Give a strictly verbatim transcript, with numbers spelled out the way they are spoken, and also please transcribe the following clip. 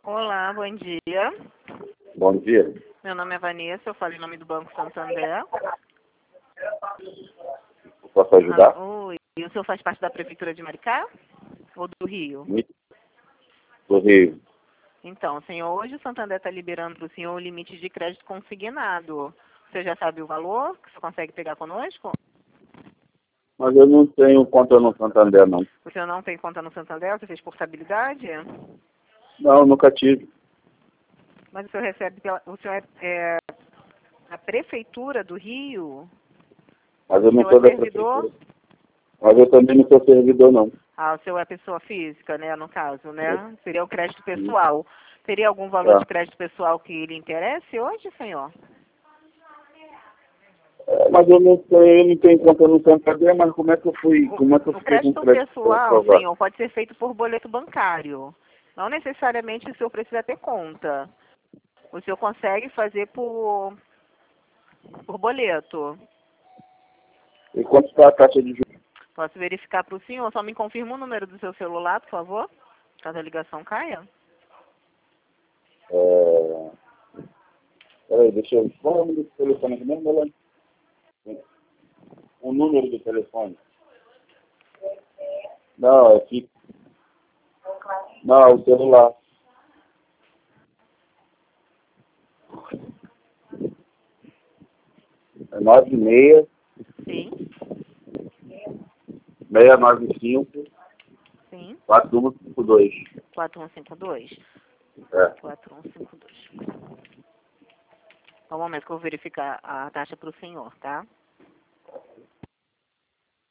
Olá, bom dia. Bom dia. Meu nome é Vanessa, eu falo em nome do Banco Santander. Posso ajudar? Ah, oi. E o senhor faz parte da Prefeitura de Maricá? Ou do Rio? Do Rio. Então, senhor, hoje o Santander está liberando para o senhor o limite de crédito consignado. Você já sabe o valor que você consegue pegar conosco? Mas eu não tenho conta no Santander, não. O senhor não tem conta no Santander? Você fez portabilidade? Não, nunca tive. Mas o senhor recebe pela... O senhor é, é a Prefeitura do Rio? Mas eu O não senhor sou é da servidor? prefeitura. Mas eu também não sou servidor, não. Ah, o senhor é pessoa física, né, no caso, É. né? Seria o crédito Sim. pessoal. Teria algum valor Tá. de crédito pessoal que lhe interesse hoje, senhor? É, mas eu não tenho, eu não tenho conta no Santander, mas como é que eu fui, como é que eu O fiquei com crédito crédito pessoal, aprovado? senhor, pode ser feito por boleto bancário. Não necessariamente o senhor precisa ter conta. O senhor consegue fazer por, por boleto. E quanto está a taxa de juros? Posso verificar para o senhor? Só me confirma o número do seu celular, por favor? Caso a ligação caia. É... Peraí, deixa eu... Qual é o número do telefone aqui mesmo, Melanie? O número do telefone. Não, é aqui. Não, o celular. É nove seis, Sim, seis nove cinco, sim. quatro um cinco dois. quatro um cinco dois. É. quatro um cinco dois. Só um momento que eu vou verificar a taxa para o senhor, tá?